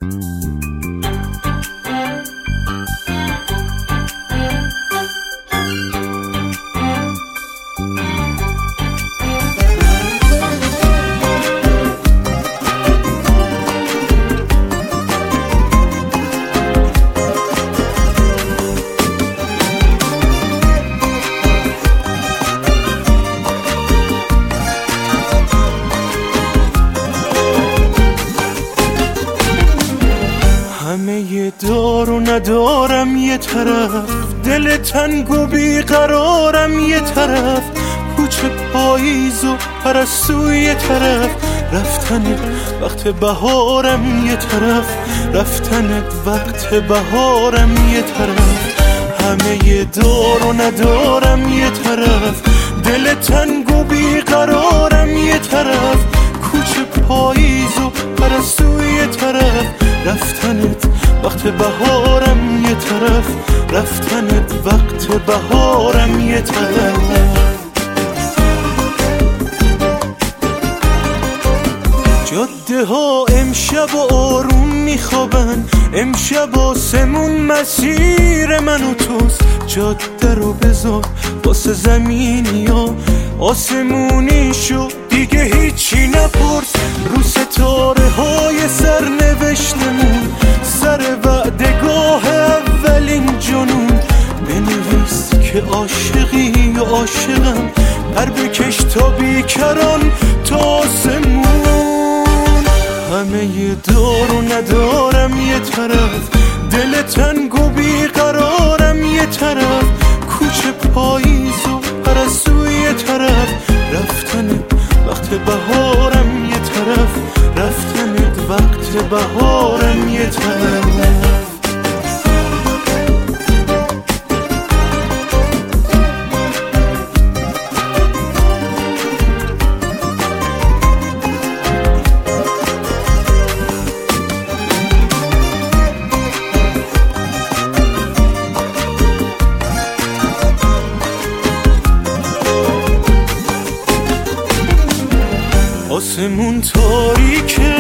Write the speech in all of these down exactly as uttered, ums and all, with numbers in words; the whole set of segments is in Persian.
همه دار و ندارم یه طرف، دل تنگ و بیقرارم یه طرف، کوچه پاییز و پرستو یه طرف، رفتنت وقت بهارم یه طرف، رفتنت وقت بهارم یه طرف. همه دار و ندارم یه طرف، دل تنگ و بیقرارم یه طرف، کوچه پاییز و پرستو یه طرف، رفتنت وقت بهارم یه طرف، رفتنت وقت بهارم یه طرف. جاده ها امشب و آروم میخوابن، امشب آسمون مسیر من و توست، جاده رو بذار واسه زمینی ها، آسمونی شو دیگه هیچی نپرس، رو ستاره های سرنوشتمون، سر وعدگاه اولین جنون، بنویس که عاشقی و عاشقم، پر بکش تا بیکران تا آسمون. همه دار و ندارم یه طرف، دل تنگ و بیقرارم یه طرف، کوچه پاییز و پرستو یه طرف، رفتنت وقت بهارم یه طرف، رفتنت وقت بهارم یه طرف. آسمون تاریکه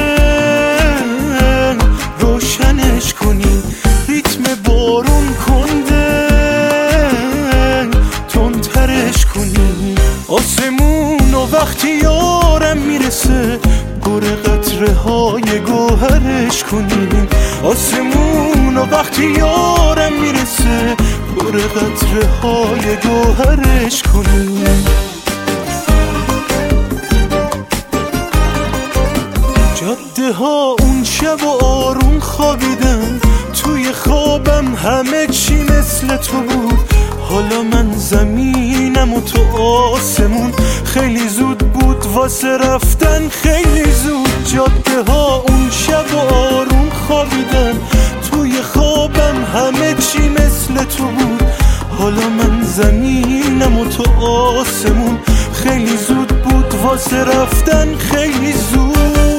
روشنش کنی، ریتم بارون کنده تندترش کنی، آسمون و وقتی یارم میرسه پر قطره های گوهرش کنی، آسمون و وقتی یارم میرسه پر قطره های گوهرش کنی. جاده ها اون شب و آروم خوابیدن، توی خوابم همه چی مثل تو بود، حالا من زمینم و تو آسمون، خیلی زود بود واسه رفتن خیلی زود. جاده ها اون شب و آروم خوابیدن، توی خوابم همه چی مثل تو بود، حالا من زمینم و تو آسمون، خیلی زود بود واسه رفتن خیلی زود.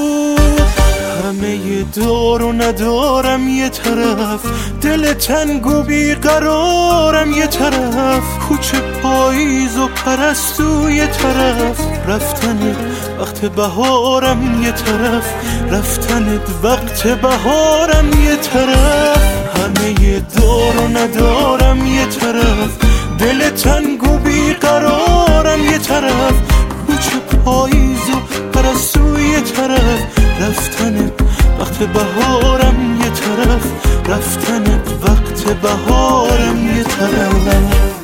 همه دار و ندارم یه طرف، دل تنگ و بیقرارم یه طرف، کوچه پاییز و پرستو یه طرف، رفتنت وقت بهارم یه طرف، رفتنت وقت بهارم یه طرف. همه دار و ندارم یه طرف، دل تنگ و بیقرارم یه طرف، کوچه پاییز و پرستو یه طرف، رفتنت وقت بهارم یه طرف، رفتنت وقت بهارم یه طرف.